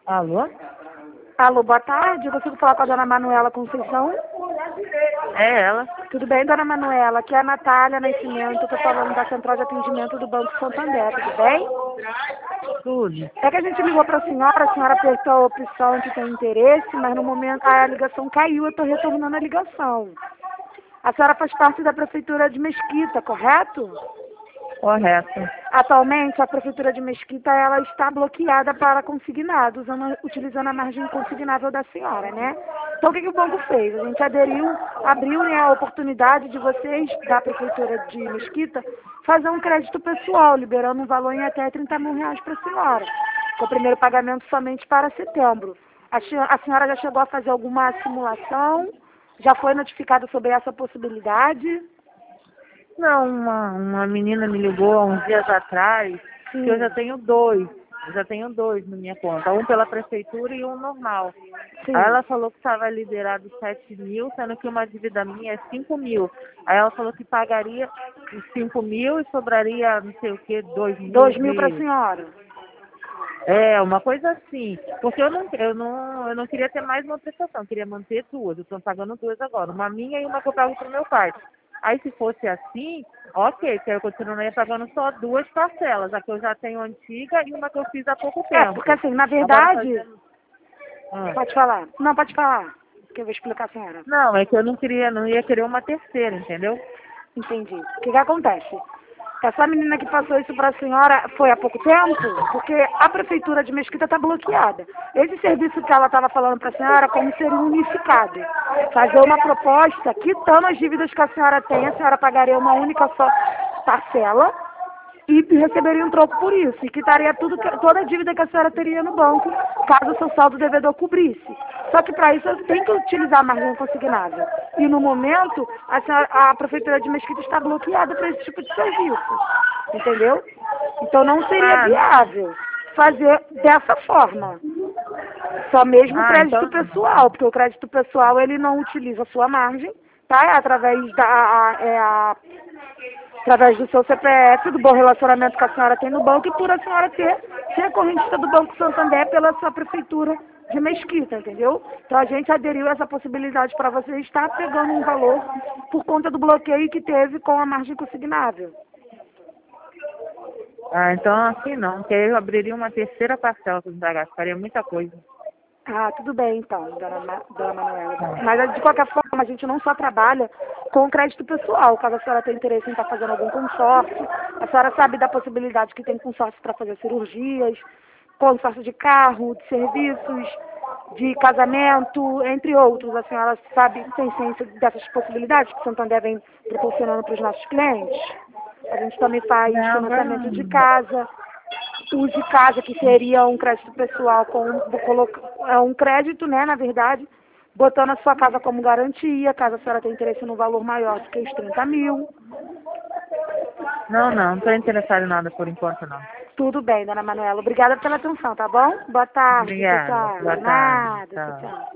Alô? Alô, boa tarde. Eu consigo falar com a dona Manuela Conceição? É ela. Tudo bem, dona Manuela? Aqui é a Natália Nascimento. Estou falando da Central de Atendimento do Banco Santander. Tudo bem? Tudo. É que a gente ligou para a senhora apertou a opção que tem interesse, mas no momento a ligação caiu. Eu estou retornando a ligação. A senhora faz parte da Prefeitura de Mesquita, correto? Correto. Atualmente, a Prefeitura de Mesquita ela está bloqueada para consignado, utilizando a margem consignável da senhora, né? Então, o que o banco fez? A gente abriu, né, a oportunidade de vocês, da Prefeitura de Mesquita, fazer um crédito pessoal, liberando um valor em até R$30 mil para a senhora, com o primeiro pagamento somente para setembro. A senhora já chegou a fazer alguma simulação? Já foi notificada sobre essa possibilidade? Não, uma menina me ligou há uns dias atrás que eu já tenho dois. Eu já tenho dois na minha conta. Um pela prefeitura e um normal. Sim. Aí ela falou que estava liberado 7 mil, sendo que uma dívida minha é 5 mil. Aí ela falou que pagaria os 5 mil e sobraria não sei o que, 2 mil. 2 mil para a senhora. É, uma coisa assim. Porque eu não queria ter mais uma prestação, eu queria manter duas. Eu estou pagando duas agora, uma minha e uma que eu pago para o meu pai. Aí se fosse assim, ok, que eu continuaria pagando só duas parcelas. A que eu já tenho antiga e uma que eu fiz há pouco tempo. Porque assim, na Agora verdade... Pode falar. Não, pode falar. Que eu vou explicar a senhora. Não, é que eu não ia querer uma terceira, entendeu? Entendi. O que acontece? Essa menina que passou isso para a senhora foi há pouco tempo? Porque a prefeitura de Mesquita está bloqueada. Esse serviço que ela estava falando para a senhora, como seria unificado? Fazer uma proposta, quitando as dívidas que a senhora pagaria uma única só parcela e receberia um troco por isso. E quitaria toda a dívida que a senhora teria no banco, caso o seu saldo devedor cobrisse. Só que para isso tem que utilizar a margem consignável. E no momento, a Prefeitura de Mesquita está bloqueada para esse tipo de serviço. Entendeu? Então não seria viável fazer dessa forma. Só mesmo o crédito pessoal, porque o crédito pessoal ele não utiliza a sua margem, tá? É através do seu CPF, do bom relacionamento que a senhora tem no banco e por a senhora ser correntista do Banco Santander pela sua prefeitura de Mesquita, entendeu? Então a gente aderiu a essa possibilidade para você estar pegando um valor por conta do bloqueio que teve com a margem consignável. Então assim não, porque eu abriria uma terceira parcela para pagar, faria muita coisa. Tudo bem então, dona Manuela. Mas de qualquer forma, a gente não só trabalha com crédito pessoal. Caso a senhora tenha interesse em estar fazendo algum consórcio, a senhora sabe da possibilidade que tem consórcio para fazer cirurgias, consórcio de carro, de serviços, de casamento, entre outros. A senhora sabe, tem ciência dessas possibilidades que o Santander vem proporcionando para os nossos clientes? A gente também faz financiamento de casa. Uso de casa, que seria um crédito pessoal, um crédito, né, na verdade, botando a sua casa como garantia, caso a senhora tenha interesse no valor maior do que os 30 mil. Não estou interessada em nada por enquanto, não. Tudo bem, dona Manuela. Obrigada pela atenção, tá bom? Boa tarde. Obrigada. Tchau. Boa tarde. Nada. Tchau. Tchau.